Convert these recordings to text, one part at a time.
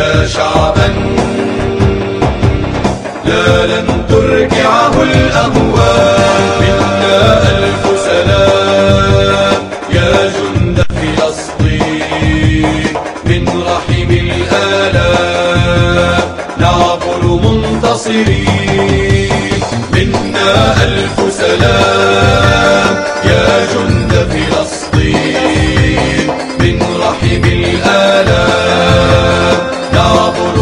يا شعبا لا لن ترجعه الأهواء منا ألف سلام يا جند فلسطين من رحم الآلام نعبر منتصرين منا ألف سلام يا جند فلسطين من رحم الآلام نعبر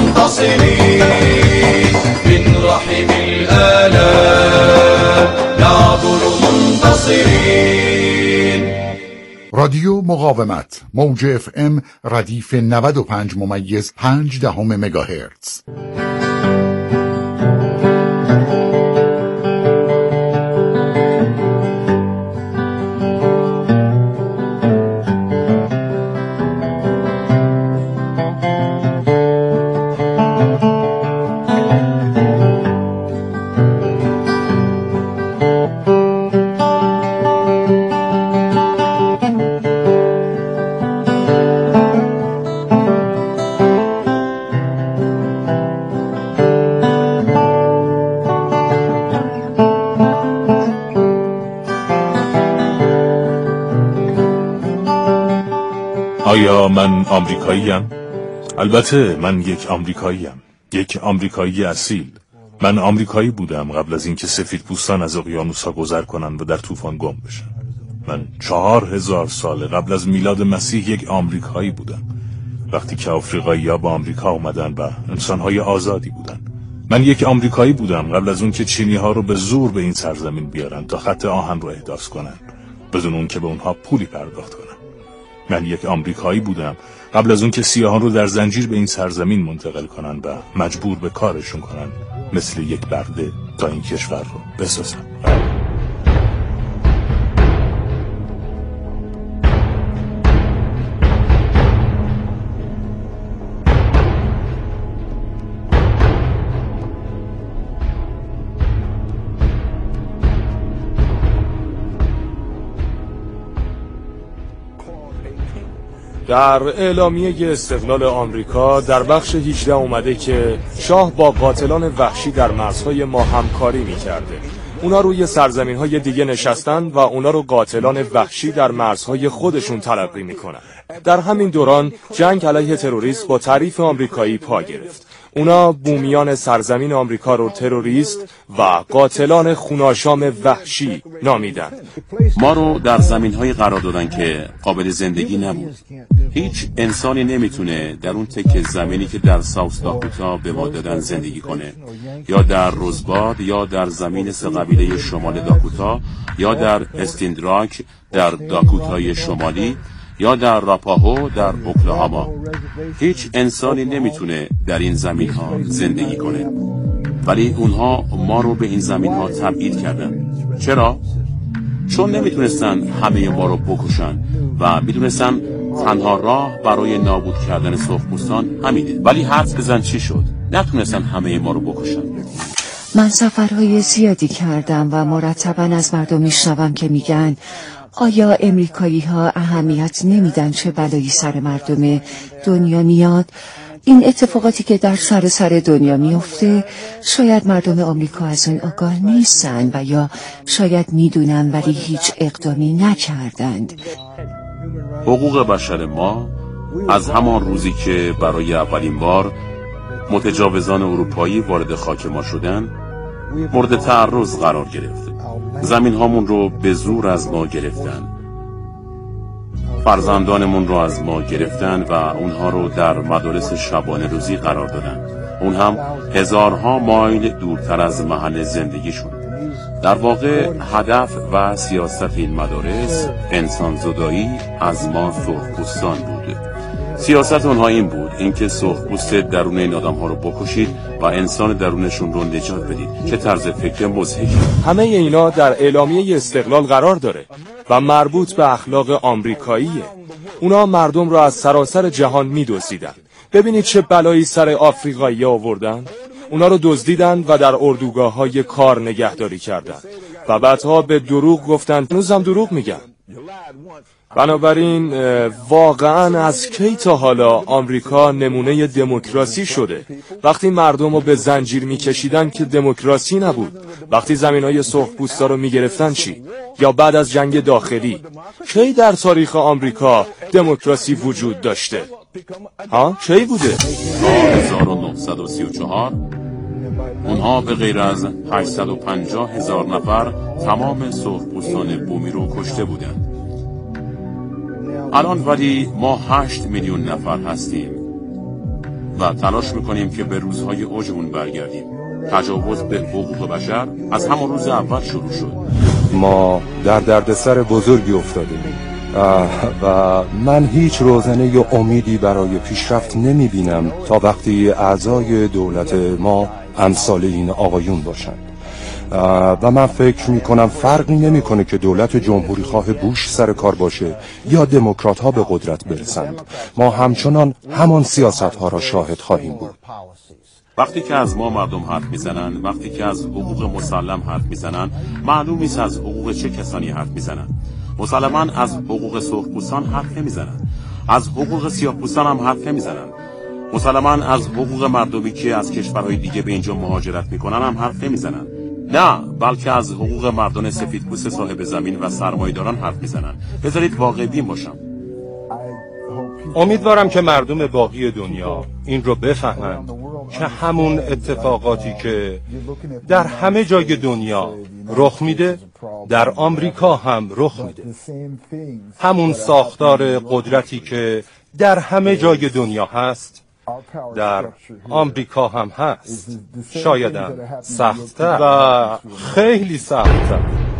منتصرين من رحم الآلام نعبر منتصرين. رادیو مقاومت موج FM ردیف 95.5 مگاهرتز. آیا من آمریکاییم؟ البته من یک آمریکاییم، یک آمریکایی اصیل. من آمریکایی بودم قبل از اینکه سفیدپوستان از اقیانوس‌ها گذر کنند و در طوفان گم بشن. من 4000 سال قبل از میلاد مسیح یک آمریکایی بودم، وقتی که آفریقایی‌ها به آمریکا اومدن و انسان‌های آزادی بودن. من یک آمریکایی بودم قبل از اون که چینی‌ها رو به زور به این سرزمین بیارن تا خط آهن رو احداث کنن بدون اون که به اونها پولی پرداخت کنن. من یک آمریکایی بودم قبل از اون که سیاهان رو در زنجیر به این سرزمین منتقل کنن و مجبور به کارشون کنن مثل یک برده تا این کشور رو بسازن. در اعلامیه استقلال آمریکا در بخش 18 اومده که شاه با قاتلان وحشی در مرزهای ما همکاری می‌کرده. اونا روی سرزمین‌های دیگه نشستن و اونا رو قاتلان وحشی در مرزهای خودشون تلقی می‌کنن. در همین دوران جنگ علیه تروریسم با تعریف آمریکایی پا گرفت. اونا بومیان سرزمین آمریکا رو تروریست و قاتلان خوناشام وحشی نامیدن. ما رو در زمین‌های قرار دادن که قابل زندگی نبود. هیچ انسانی نمیتونه در اون تکه زمینی که در ساوت داکوتا به ما دادن زندگی کنه، یا در روزباد، یا در زمین سه قبیله شمال داکوتا، یا در استیندراک در داکوتای شمالی، یا در راپاهو در اوکلاهاما. هیچ انسانی نمیتونه در این زمین ها زندگی کنه، ولی اونها ما رو به این زمین ها تبعید کردن. چرا؟ چون نمیتونستن همه ما رو بکشن و میدونستن تنها راه برای نابود کردن سرخپوستان همینه. ولی حدس بزن چی شد؟ نتونستن همه ما رو بکشن. من سفرهای زیادی کردم و مرتباً از مردم میشنوم که میگن آیا امریکایی ها اهمیت نمیدن چه بلایی سر مردم دنیا میاد؟ این اتفاقاتی که در سر دنیا میفته شاید مردم آمریکا از اون آگاه نیستن و یا شاید میدونن ولی هیچ اقدامی نکردند. حقوق بشر ما از همان روزی که برای اولین بار متجاوزان اروپایی وارد خاک ما شدن مورد تعرض قرار گرفت. زمین هامون رو به زور از ما گرفتن، فرزندانمون رو از ما گرفتن و اونها رو در مدارس شبانه روزی قرار دادن، اون هم هزارها مایل دورتر از محل زندگیشون. در واقع هدف و سیاست این مدارس انسان زدایی از ما سرخپوستان بود. سیاست اونها این بود، اینکه سرخپوست درون این آدم ها رو بکشید و انسان درونشون رو نجات بدید. چه طرز فکر مضحکی. همه اینا در اعلامیه استقلال قرار داره و مربوط به اخلاق آمریکاییه. اونا مردم رو از سراسر جهان می‌دزدیدن. ببینید چه بلایی سر آفریقایی آوردن. اونا رو دزدیدن و در اردوگاه‌های کار نگهداری کردن و بعدها به دروغ گفتن. هنوزم دروغ میگن. بنابراین واقعا از کی تا حالا آمریکا نمونه دموکراسی شده؟ وقتی مردم رو به زنجیر میکشیدن که دموکراسی نبود. وقتی زمینهای سرخپوستا رو میگرفتن چی؟ یا بعد از جنگ داخلی کی در تاریخ آمریکا دموکراسی وجود داشته؟ کی بوده؟ 1934 اونها به غیر از 850,000 نفر تمام سرخپوستان بومی رو کشته بودند. الان ولی ما 8 میلیون نفر هستیم و تلاش میکنیم که به روزهای اوجمون برگردیم. تجاوز به حقوق بشر از همان روز اول شروع شد. ما در دردسر بزرگی افتادیم و من هیچ روزنه یا امیدی برای پیشرفت نمیبینم تا وقتی اعضای دولت ما امثال این آقایون باشند. و من فکر میکنم فرقی نمیکنه که دولت جمهوری خواه بوش سر کار باشه یا دموکرات ها به قدرت برسند. ما همچنان همان سیاست ها را شاهد خواهیم بود. وقتی که از ما مردم حرف میزنن، وقتی که از حقوق مسلم حرف میزنن، معلوم نیست از حقوق چه کسانی حرف میزنن. مسلماً از حقوق سرخپوستان حرف نمیزنن، از حقوق سیاه‌پوستان هم حرف نمیزنن. مسلماً از حقوق مردمی که از کشورهای دیگه به اینجا مهاجرت میکنن هم حرف نمیزنن. نه، بلکه از حقوق مردان سفیدپوست صاحب زمین و سرمایه‌داران حرف میزنن. بذارید واقع بین باشم. امیدوارم که مردم باقی دنیا این رو بفهمند که همون اتفاقاتی که در همه جای دنیا رخ میده در آمریکا هم رخ میده. همون ساختار قدرتی که در همه جای دنیا هست در آمریکا هم هست، شایدم سخت‌تر و خیلی سخت‌تر.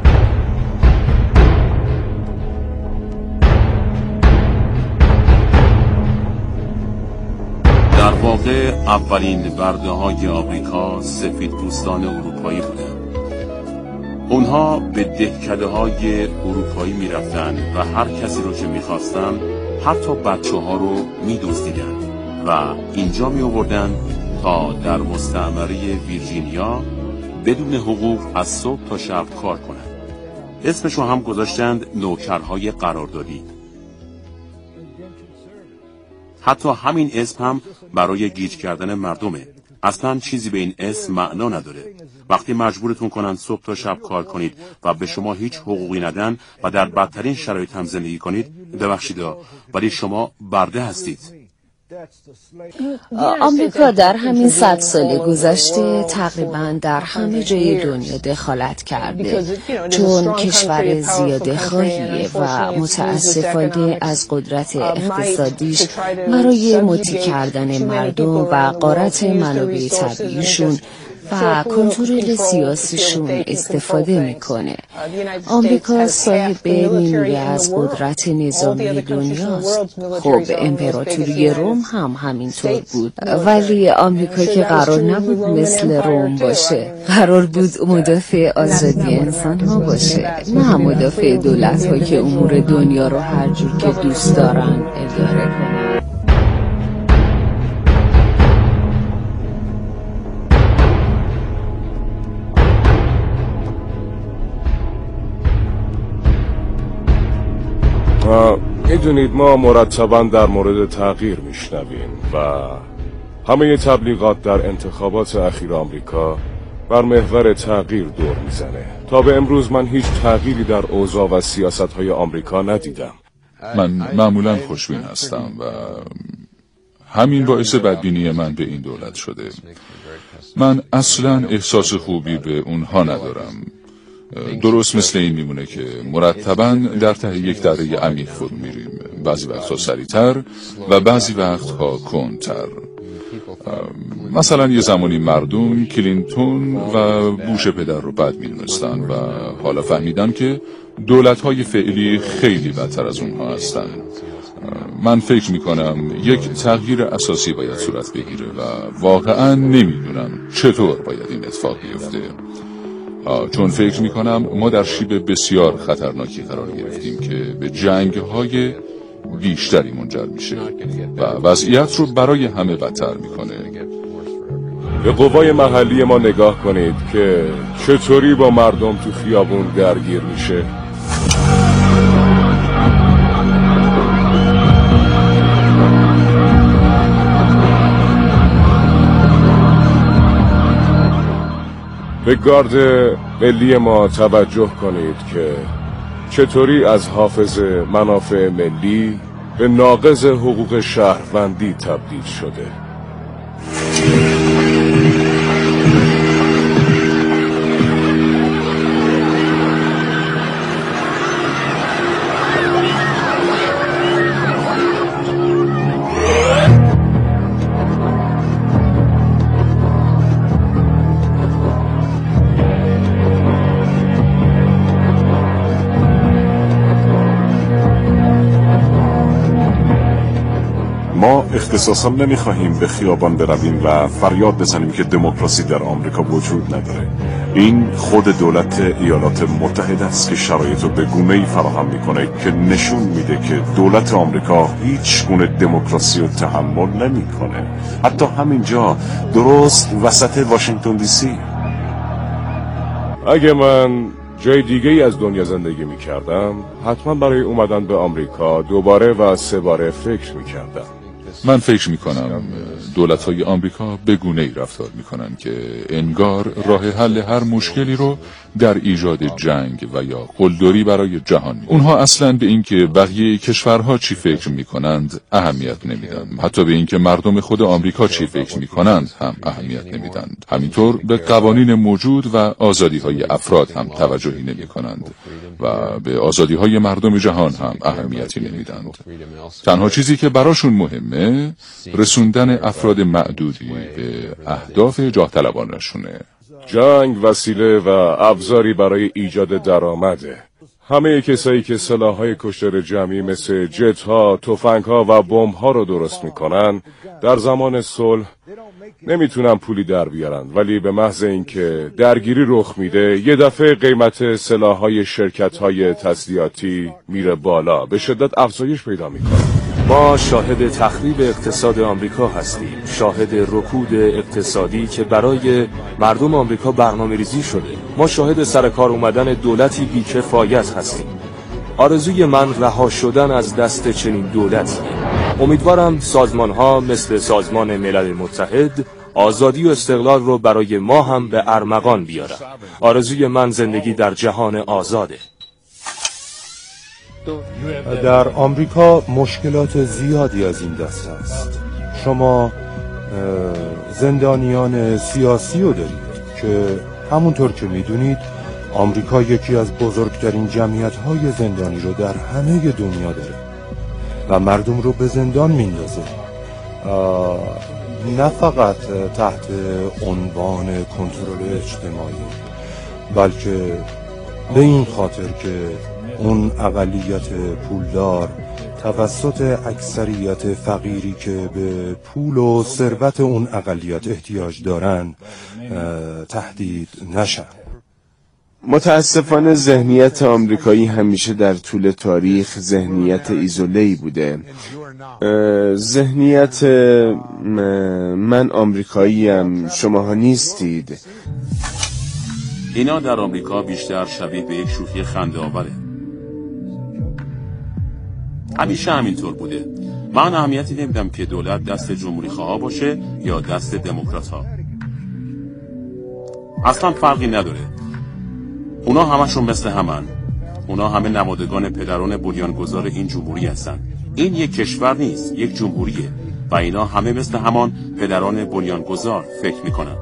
در واقع اولین برده‌های آمریکا سفیدپوستان اروپایی بودند. اونها به دهکده‌های اروپایی می‌رفتند و هر کسی رو که می‌خواستن، حتی بچه‌ها رو می‌دزدیدند و اینجا می‌آوردند تا در مستعمره ویرجینیا بدون حقوق از صبح تا شب کار کنند. اسمشو هم گذاشتند نوکرهای قراردادی. حتی همین اسم هم برای گیج کردن مردمه. اصلا چیزی به این اسم معنا نداره. وقتی مجبورتون کنن صبح تا شب کار کنید و به شما هیچ حقوقی ندن و در بدترین شرایط هم زندگی کنید، ببخشیدا ولی شما برده هستید. آمریکا در همین 100 سال گذشته تقریبا در همه جای دنیا دخالت کرده، چون کشور زیاده خواهیه و متاسفانه از قدرت اقتصادیش برای مطیع کردن مردم و غارت منابع طبیعیشون و کنترل سیاسیشون استفاده میکنه. آمریکا صاحب نیمه از قدرت نظامی دنیاست. خب امپراتوری روم هم همینطور بود، ولی آمریکا که قرار نبود مثل روم باشه، قرار بود مدافع آزادی انسان ها باشه، نه مدافع دولت ها که امور دنیا رو هر جور که دوست دارن اداره کنن. میدونید ما مرتباً در مورد تغییر میشنویم و همه تبلیغات در انتخابات اخیر آمریکا بر محور تغییر دور میزنه. تا به امروز من هیچ تغییری در اوضاع و سیاست‌های آمریکا ندیدم. من معمولاً خوشبین هستم و همین باعث بدبینی من به این دولت شده. من اصلاً احساس خوبی به اونها ندارم. درست مثل این میمونه که مرتباً در ته یک دره عمیق فرو میریم، بعضی وقتها سریعتر و بعضی وقتها کندتر. مثلا یه زمانی مردم کلینتون و بوش پدر رو بد میدونستن و حالا فهمیدن که دولت‌های فعلی خیلی بدتر از اونها هستن. من فکر میکنم یک تغییر اساسی باید صورت بگیره و واقعاً نمیدونم چطور باید این اتفاق بیفته، چون فکر میکنم ما در شیب بسیار خطرناکی قرار گرفتیم که به جنگ‌های بیشتری منجر میشه و وضعیت رو برای همه بدتر میکنه. به قوای محلی ما نگاه کنید که چطوری با مردم تو خیابون درگیر میشه. به گارد ملی ما توجه کنید که چطوری از حافظ منافع ملی به ناقض حقوق شهروندی تبدیل شده. ما اختصاصا نمیخواهیم به خیابان برویم و فریاد بزنیم که دموکراسی در آمریکا وجود نداره. این خود دولت ایالات متحده است که شرایط رو به گونه‌ای فراهم میکنه که نشون میده که دولت آمریکا هیچ گونه دموکراسی رو تحمل نمیکنه. حتی همینجا درست وسط واشنگتن دی سی. اگه من جای دیگه‌ای از دنیا زندگی میکردم حتما برای اومدن به آمریکا دوباره و 3 باره فکر میکردم. من فکر میکنم دولت‌های آمریکا به گونه‌ای رفتار میکنن که انگار راه حل هر مشکلی رو در ایجاد جنگ و یا قلدری برای جهان می‌بینن. اونها اصلاً به این که بقیه کشورها چی فکر میکنند اهمیت نمیدن. حتی به این که مردم خود آمریکا چی فکر میکنند هم اهمیت نمیدند. همینطور به قوانین موجود و آزادی‌های افراد هم توجهی نمیکنند و به آزادی‌های مردم جهان هم اهمیتی نمیدند. تنها چیزی که براشون مهمه رسوندن افراد معدودی به اهداف جاه طلبانشونه. جنگ وسیله و ابزاری برای ایجاد درآمده. همه کسایی که سلاح‌های کشتار جمعی مثل جت‌ها، تفنگ‌ها و بمب‌ها رو درست می‌کنن در زمان صلح نمیتونن پولی در بیارن، ولی به محض اینکه درگیری رخ میده یه دفعه قیمت سلاح‌های شرکت‌های تسلیحاتی میره بالا، به شدت افزایش پیدا میکنه. ما شاهد تخریب اقتصاد آمریکا هستیم، شاهد رکود اقتصادی که برای مردم آمریکا برنامه‌ریزی شده. ما شاهد سرکار اومدن دولتی بی‌کفایت هستیم. آرزوی من رها شدن از دست چنین دولتیه. امیدوارم سازمان‌ها مثل سازمان ملل متحد آزادی و استقلال رو برای ما هم به ارمغان بیارن. آرزوی من زندگی در جهان آزاده. در آمریکا مشکلات زیادی از این دست است. شما زندانیان سیاسی رو دارید که همونطور که میدونید آمریکا یکی از بزرگترین جمعیت‌های زندانی رو در همه دنیا داره و مردم رو به زندان میندازه، نه فقط تحت عنوان کنترل اجتماعی، بلکه به این خاطر که اون اقلیت پولدار توسط اکثریت فقیری که به پول و ثروت اون اقلیت احتیاج دارن تهدید نشن. متاسفانه ذهنیت آمریکایی همیشه در طول تاریخ ذهنیت ایزوله‌ای بوده. ذهنیت من آمریکاییم، شماها نیستید. اینا در آمریکا بیشتر شبیه به یک شوخی خنده‌آوره. همیشه همینطور بوده. من اهمیتی نمیدم که دولت دست جمهوری خواه باشه یا دست دموکرات ها. اصلا فرقی نداره. اونا همشون مثل همن. اونا همه نمادگان پدران بنیانگذار این جمهوری هستن. این یک کشور نیست، یک جمهوریه و اینا همه مثل همان پدران بنیانگذار فکر میکنن.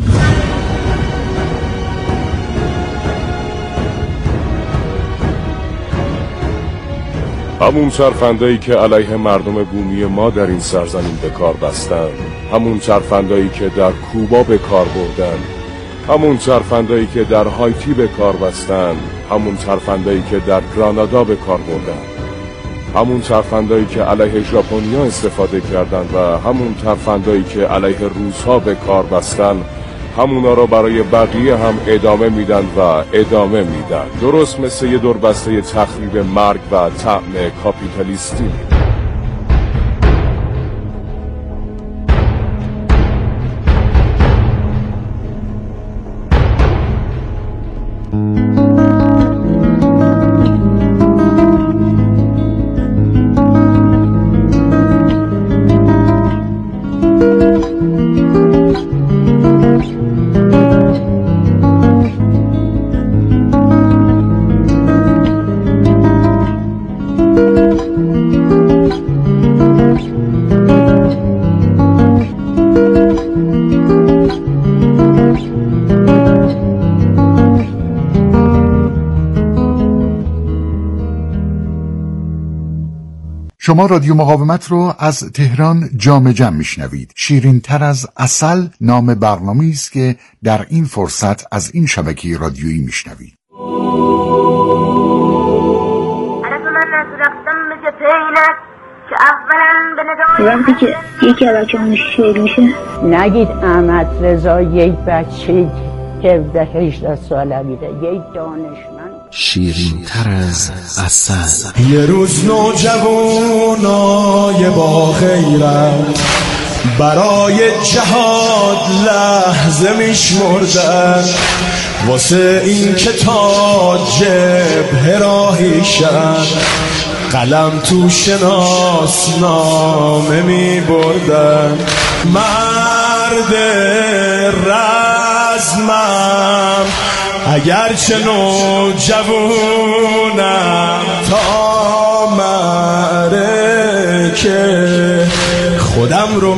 همون ترفندایی که علیه مردم بومی ما در این سرزمین به کار بستن، همون ترفندایی که در کوبا به کار بردن، همون ترفندایی که در هایتی به کار بستن، همون ترفندایی که در گرانادا به کار بردن، همون ترفندایی که علیه ژاپنیا استفاده کردن و همون ترفندایی که علیه روس‌ها به کار بستن، همونا رو برای بقیه هم ادامه میدن و ادامه میدن، درست مثل یه دوربسته تخریب مرگ و طعم کاپیتالیستی. شما رادیو مقاومت رو از تهران جام جم میشنوید. شیرین تر از عسل نام برنامه‌ای است که در این فرصت از این شبکه رادیویی میشنوید. وقتی که یکی از بچه‌هامون شهید میشه نگید احمد رضا یک بچه 17-18 ساله میره، یک دانشمند. شیرین تر از عسل. یه روز نوجوانای با غیرت برای جهاد لحظه میشمردن، واسه این که تا جبهه راهیشن قلم تو شناسنامه میبردن. مرد رزمم اگرچه نوجوانم، تا معرکه خودم رو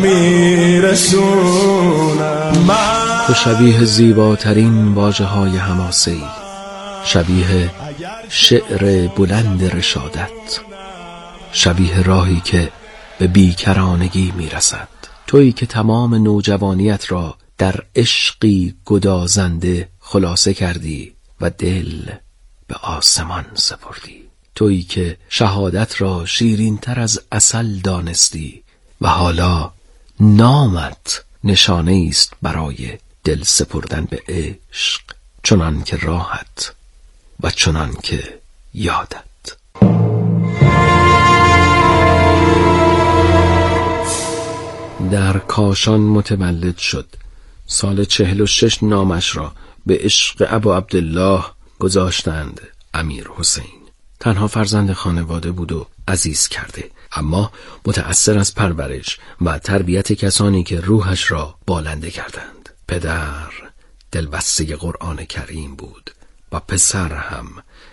میرسونم. تو شبیه زیباترین واژه های حماسه‌ای، شبیه شعر بلند رشادت، شبیه راهی که به بیکرانگی میرسد. تویی که تمام نوجوانیت را در عشقی گدازنده خلاصه کردی و دل به آسمان سپردی. تویی که شهادت را شیرین تر از عسل دانستی و حالا نامت نشانه است برای دل سپردن به عشق، چنان که راحت و چنان که یادت. در کاشان متولد شد. سال 46 نامش را به عشق ابا عبدالله گذاشتند امیر حسین. تنها فرزند خانواده بود و عزیز کرده، اما متأثر از پرورش و تربیت کسانی که روحش را بالنده کردند. پدر دلبسته قرآن کریم بود و پسر هم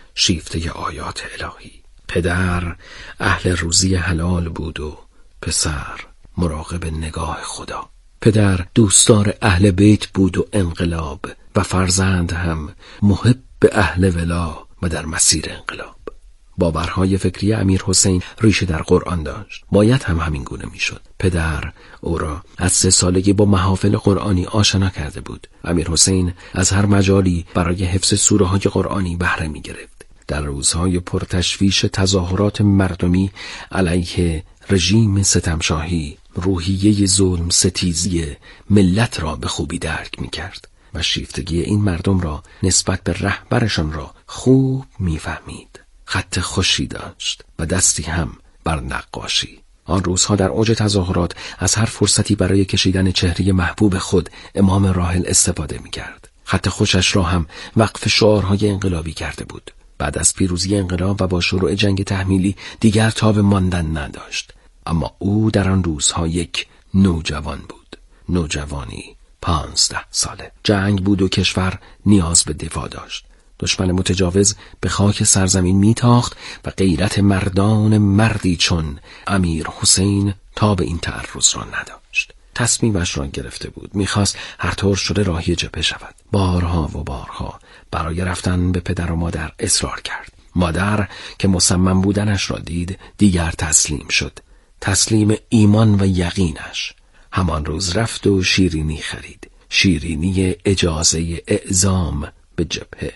شیفته آیات الهی. پدر اهل روزی حلال بود و پسر مراقب نگاه خدا. پدر دوستدار اهل بیت بود و انقلاب، و فرزند هم محب اهل ولا و در مسیر انقلاب. باورهای فکری امیر حسین ریشه در قرآن داشت. باید هم همین گونه می شد. پدر او را از 3 سالگی با محافل قرآنی آشنا کرده بود. امیر حسین از هر مجالی برای حفظ سوره های قرآنی بهره می گرفت. در روزهای پرتشویش تظاهرات مردمی علیه رژیم ستمشاهی، روحیه ظلم ستیزی ملت را به خوبی درک می کرد و شیفتگی این مردم را نسبت به رهبرشان را خوب می فهمید. خط خوشی داشت و دستی هم بر نقاشی. آن روزها در اوج تظاهرات از هر فرصتی برای کشیدن چهره محبوب خود امام راحل استفاده می کرد. خط خوشش را هم وقف شعارهای انقلابی کرده بود. بعد از پیروزی انقلاب و با شروع جنگ تحمیلی دیگر تاب ماندن نداشت. اما او در آن روزها یک نوجوان بود. نوجوانی 15 ساله. جنگ بود و کشور نیاز به دفاع داشت. دشمن متجاوز به خاک سرزمین میتاخت و غیرت مردان مردی چون امیر حسین تا به این تعرض را نداشت. تصمیمش را گرفته بود. میخواست هر طور شده راهی جبهه شود. بارها و بارها برای رفتن به پدر و مادر اصرار کرد. مادر که مصمم بودنش را دید دیگر تسلیم شد. تسلیم ایمان و یقینش. همان روز رفت و شیرینی خرید. شیرینی اجازه اعزام به جبهه.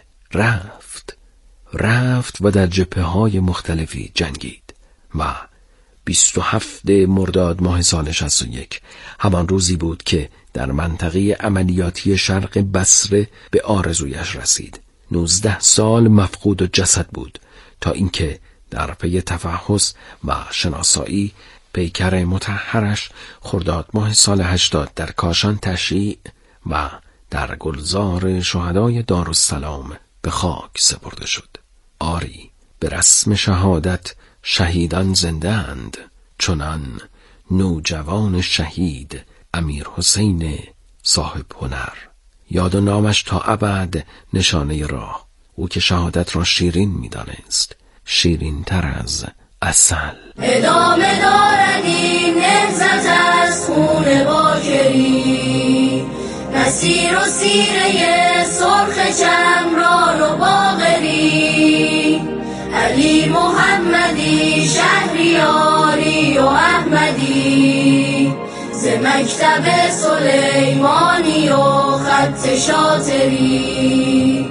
رفت و در جبهه‌های مختلفی جنگید و 27 مرداد ماه سال 61 همان روزی بود که در منطقه عملیاتی شرق بصره به آرزویش رسید. 19 سال مفقود و جسد بود تا اینکه در پی تفحص و شناسایی پیکر مطهرش خرداد ماه سال 80 در کاشان تشییع و در گلزار شهدای دارالسلام به خاک سپرده شد. آری، به رسم شهادت شهیدان زنده اند، چنان نوجوان شهید امیر حسین صاحب هنر. یاد و نامش تا ابد نشانه راه. او که شهادت را شیرین می‌دانست، شیرین تر از عسل. ادامه دارد این نهضت از خون باکری، نصیر و سینه سرخ چمران و باقری، علی محمدی شهریاری و احمدی ز مکتب سلیمانی و خط شاطری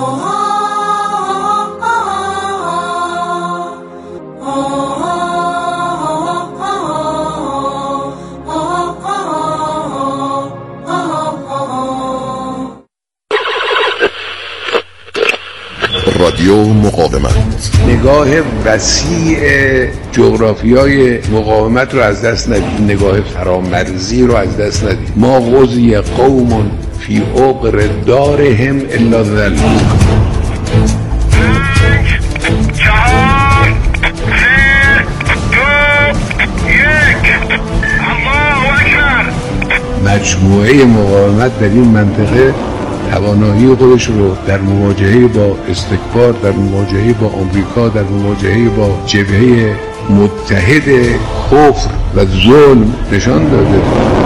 رادیو مقاومت. نگاه وسیع جغرافیای مقاومت رو از دست ندید، نگاه فرامرزی رو از دست ندید. ما غزی قوم فی عقر دارهم الا ذل. مجموعه مقاومت در این منطقه توانایی خودش رو در مواجهه با استکبار، در مواجهه با آمریکا، در مواجهه با جبهه متحد کفر و ظلم نشان داده.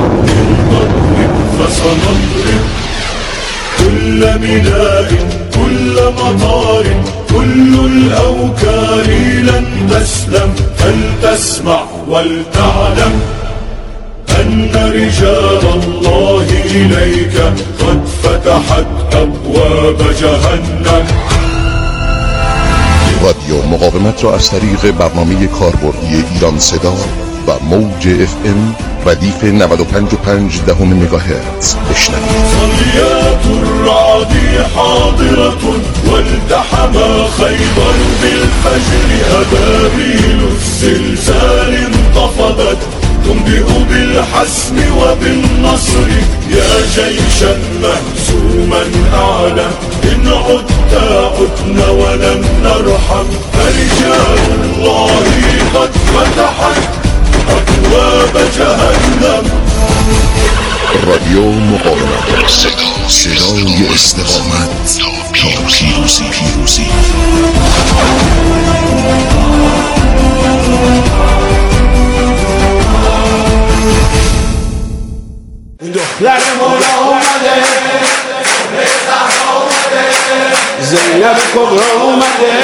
كل بناء كل مطار كل الأوكار لن تسلم فلتسمع ولتعلم أن رجال الله إليك قد فتحت أبواب جهنم. رادیو مقاومت را از طریق برنامه کاربردی ایران صدا و موج FM ردیف 95.5 مگاهرتز بشنوید. صليات الرعد حاضرة والتحم خيبر بالفجر أبابيل الزلزال انتفضت تنبئ بالحسم وبالنصر يا جيشا مهزوما أعلم إن عدت عدنا ولم نرحم فرجال الله قد فتحت أبواب جهنم. رادیو مقاومت، صدای استقامت تا پیروزی. دختر مولا اومده، زینب کبرا اومده،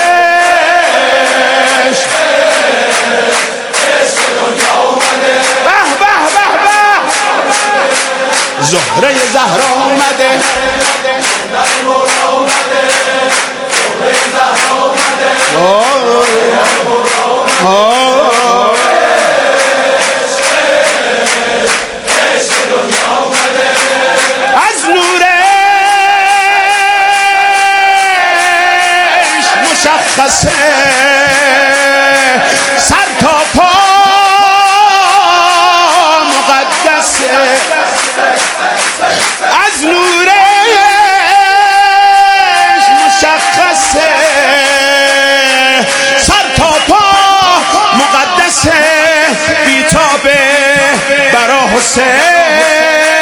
زهره زهرا اومده، از نورش مشخصه سر تا پا مقدسه، از نورش مشخصه سر تا پا مقدسه، بیتابه برا حسین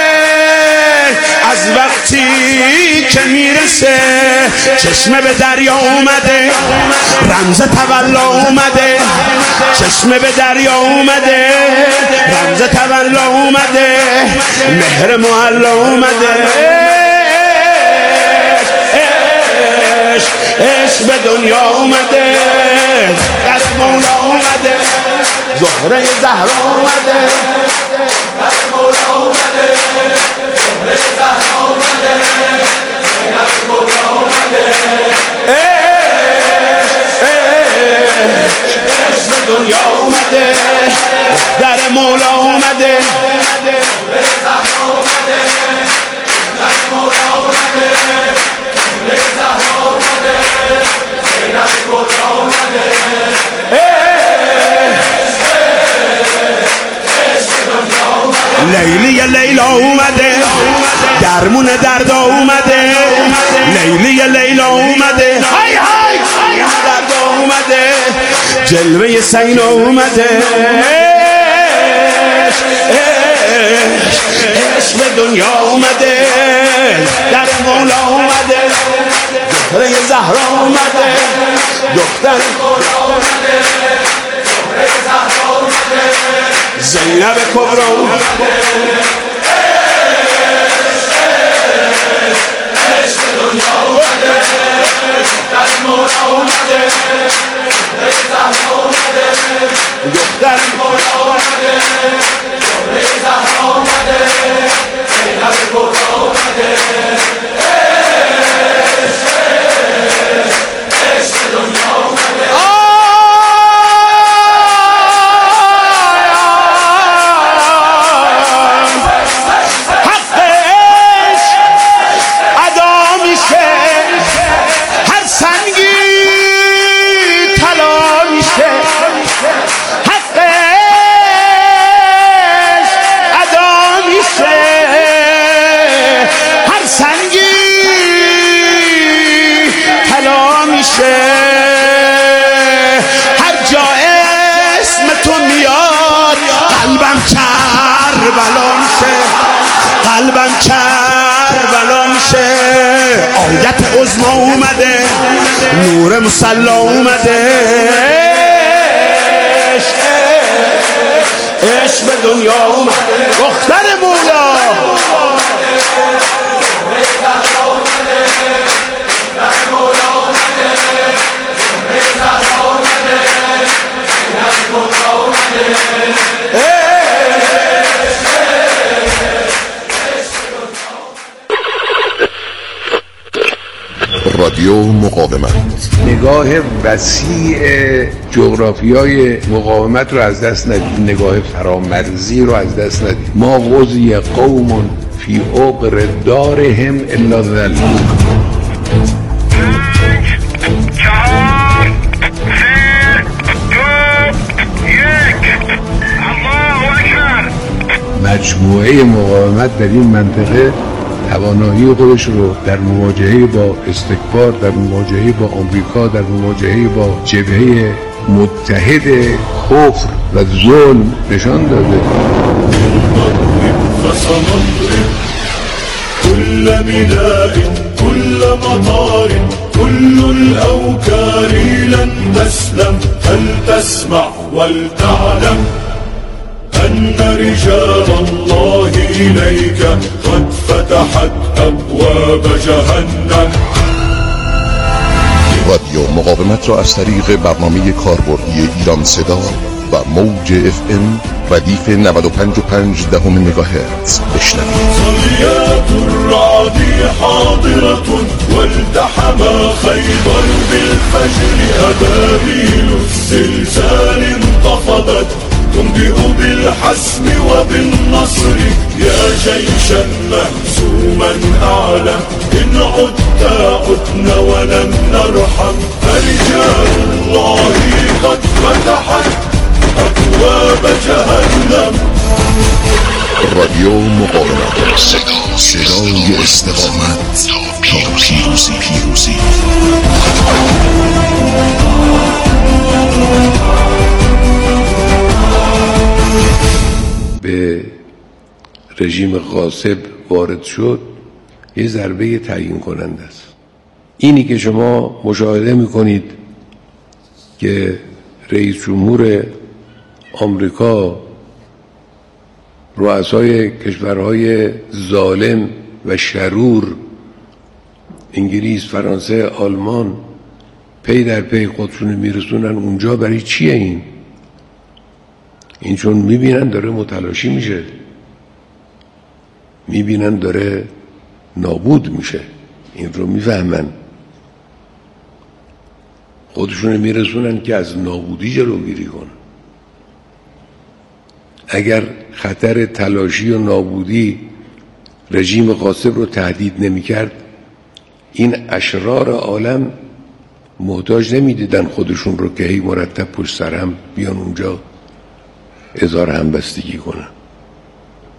از وقتی که میرسه، چشمه به دریا اومده، رمز تولا اومده، چشمه به دریا اومده، رمز تولا اومده، مهر معلا اومده، عشق به دنیا اومده، از مولا اومده، زهره زهرا اومده، از مولا اومده، زهره زهرا اومده، از مولا اومده، عشق به دنیا اومده، در مولا اومده، زهره زهرا اومده، از مولا اومده، زهره زهرا اومده، از مولا اومده، لیلی لیلا اومده، درمون دردا اومده، لیلی لیلا اومده، های های دردا اومده، جلوه سینا اومده، عشق به دنیا اومده، در مولا اومده، دختر زهرا اومده، دختر مولا اومده، دختر زهرا اومده، زینب کبرا اومده، عشق دنیا اومده، در مولا اومده زهرا اومده دختر مولا اومده زهرا اومده زینب کبرا اومده عشق دنیا اومده قلبم کربلا میشه آیت عظما اومده نور مصلا اومده عشق به دنیا اومده دختر مولا رادیو مقاومت نگاه وسیع جغرافیای مقاومت رو از دست ندید، نگاه فرامرزی رو از دست ندید. ما غزی قوم فی عقر دارهم الا ذل. مجموعه مقاومت در این منطقه توانایی خودش رو در مواجهه با استکبار، در مواجهه با آمریکا، در مواجهه با جبهه متحد کفر و ظلم نشان داده. كل بناء كل مطار كل الأوكار لن تسلم هل تسمع ولتعلم أن رجال الله إليك قد فتحت أبواب جهنم. رادیو مقاومت را از طریق برنامه کاربردی ایران صدا و موج FM ردیف 95.5 مگاهرتز بشنوید. صليات الرعد حاضرة والتحم خيبر بالفجر أبابيل الزلزال انتفضت تنبئ بالحسم وبالنصر يا جيشا مهزوما أعلم إن عدت عدنا ولن نرحم فرجال الله قد فتحت أبواب جهنم. رادیو مقاومت صدای استقامت تا پیروزی. به رژیم غاصب وارد شد یه ضربه تعیین کننده است. اینی که شما مشاهده میکنید که رئیس جمهور آمریکا، رؤسای کشورهای ظالم و شرور انگلیس، فرانسه، آلمان پی در پی خودشون میرسونن اونجا، برای چیه این چون میبینن داره متلاشی میشه، میبینن داره نابود میشه، این رو میفهمن، خودشون میرسونن که از نابودی جلوگیری کنن. اگر خطر تلاشی و نابودی رژیم غاصب رو تهدید نمیکرد، این اشرار عالم محتاج نمیدیدن خودشون رو که هی مرتب پشت سر هم بیان اونجا اظهار همبستگی کنن.